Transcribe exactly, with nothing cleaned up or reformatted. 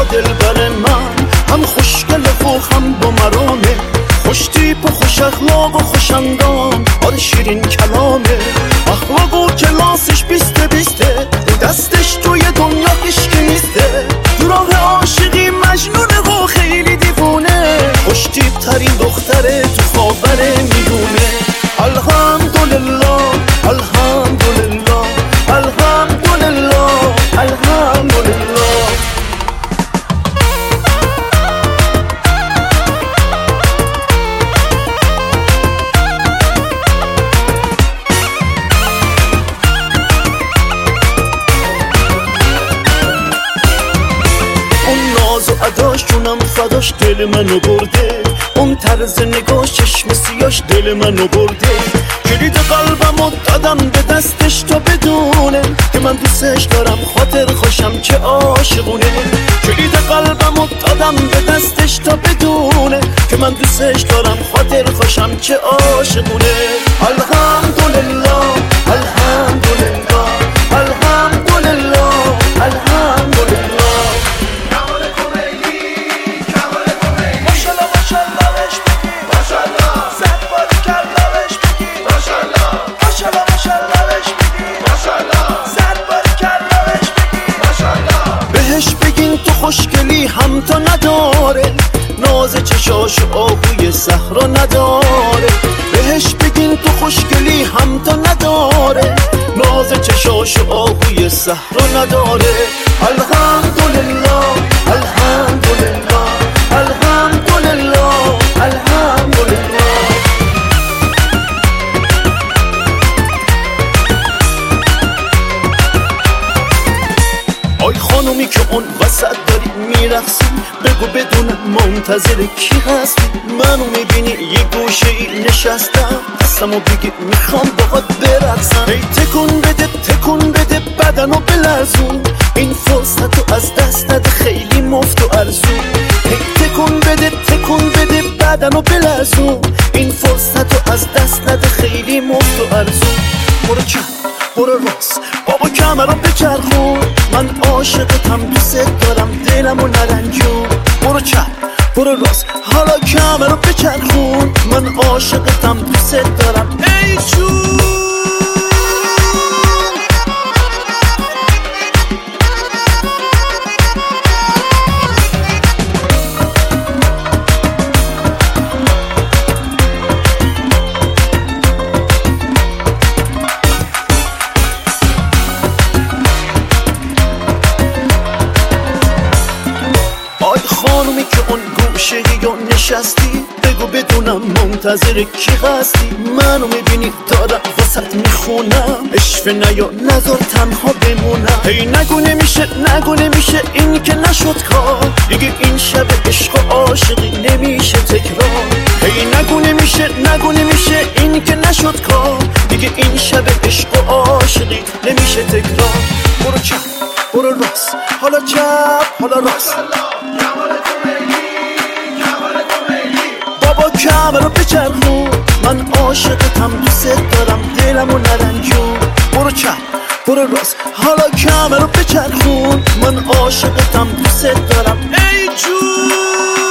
دلبر من، هم خوشگله و هم با مرامه، خوش تیپ و خوش اخلاق و خوش اندام، آره شیرین کلامه، اخلاق و کلاسش بیسته بیسته، دستش توی دنیا هیچکی نیسته، تو راه عاشقی مجنونه و خیلی دیوونه، خوش تیپ ترین دختره تو خاور میدونه. الحمدلله الحمدلله الحمدلله الحمدلله. ناز و اداش جونم فداش دل منو برده، اون طرز نگاش چشم سیاش دل منو برده، کلید قلبمو دادم به دستش تا بدونه که من دوستش دارم خاطر خوشم چه عاشقونه، کلید قلبمو دادم به دستش تا بدونه که من دوستش دارم خاطر خوشم چه عاشقونه. الحمدلله الحمدلله الحمدلله الحمدلله. خوشگلی هم تا نداره، ناز چشاش آهوی صحرا نداره، بهش بگین تو خوشگلی هم تا نداره، ناز چشاش آهوی صحرا نداره. الحمدلله الحمدلله الحمدلله الحمدلله. آی خانومی که اون وسط داری میرقصی، بگو بدونم منتظر کی هستی، منو میبینی یه گوشه ای نشستم، دستمو بگی میخوام باهات برقصم، ای تکون بده تکون بده بدنو بلرزون، این فرصتو از دست نده خیلی مفت و ارزون، ای تکون بده تکون بده بدنو بلرزون، این فرصتو از دست نده خیلی مفت و ارزون. برو چپ برو راست بابا کمرو بچرخون، من عاشقتم دوست دارم دلمو نرنجون، برو چپ برو راست حالا کمرو بچرخون، من عاشقتم دوست دارم ای جون. خانومی که اون گوشه یا نشستی، بگو بدونم منتظر کی هستی، منو میبینی دارم واسط میخونم، اشفه نیا نذار تنها بمونم، هی نگو نمیشه نگو نمیشه این که نشد کار، دیگه این شب عشق و عاشقی نمیشه تکرار، هی نگو نمیشه نگو نمیشه این که نشد کار، دیگه این شب عشق و عاشقی نمیشه تکرار. برو چپ برو راست حالا چپ حالا راست، بابا کمرو بچرخون، من عاشقتم دوست دارم دلمو نرنجون، برو چپ برو راست حالا کمرو بچرخون، من عاشقتم دوست دارم ای جون.